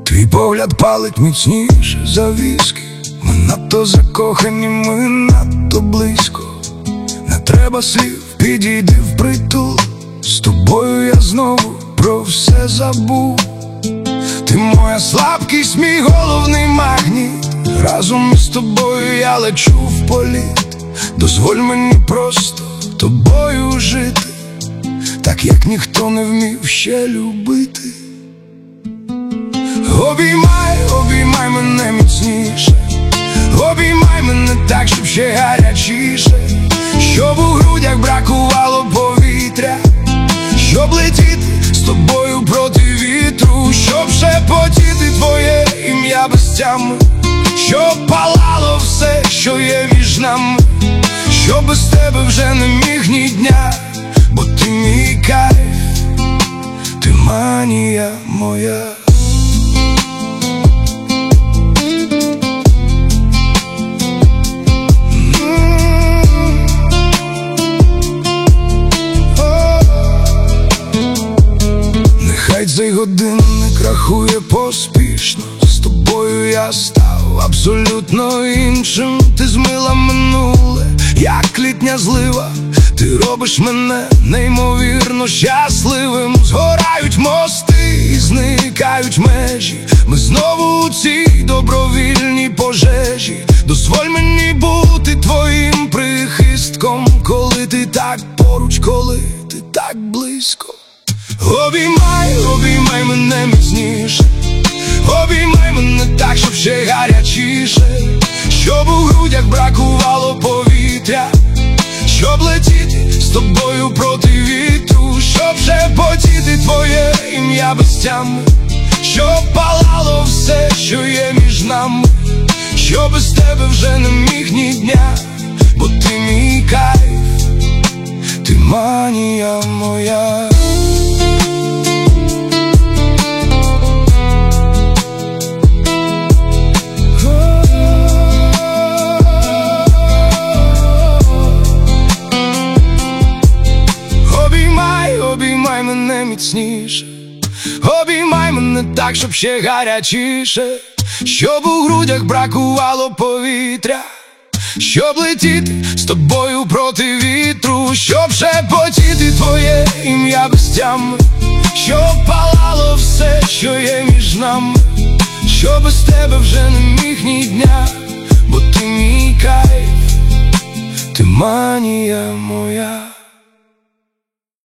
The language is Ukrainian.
Твій погляд палить міцніше за віскі. Ми надто закохані, ми надто близько. Не треба слів, підійди впритул. З тобою я знову про все забув. Ти моя слабкість, мій головний магніт. Разом із тобою я лечу в політ. Дозволь мені просто тобою жити, так як ніхто не вмів ще любити. Обіймай, обіймай мене міцніше. Обіймай мене так, щоб ще гарячіше. Щоб у грудях бракувало повітря. Щоб летіти з тобою проти вітру. Щоб шепотіти твоє ім'я без тями. Щоб палало все, що є між нами. Щоб без тебе вже не міг ні дня. Бо ти мій кайф, ти манія моя. Нехай цей годинник рахує поспішно. З тобою я став абсолютно іншим. Ти змила минуле, як літня злива. Ти робиш мене неймовірно щасливим. Згорають мости і зникають межі. Ми знову у цій добровільній пожежі. Дозволь мені бути твоїм прихистком, коли ти так поруч, коли ти так близько. Обіймай, обіймай мене міцніше. Обіймай мене так, щоб ще гарячіше. Щоб у грудях бракувало повітря. Щоб летіти з тобою проти вітру. Щоб шепотіти твоє ім'я без тями. Щоб палало все, що є між нами. Щоб без тебе вже не міг ні дня. Бо ти мій кайф, ти манія моя. Обіймай мене міцніше. Обіймай мене так, щоб ще гарячіше. Щоб у грудях бракувало повітря. Щоб летіти з тобою проти вітру. Щоб шепотіти твоє ім'я без тями. Щоб палало все, що є між нами. Щоб без тебе вже не міг ні дня. Бо ти мій кайф, ти манія моя.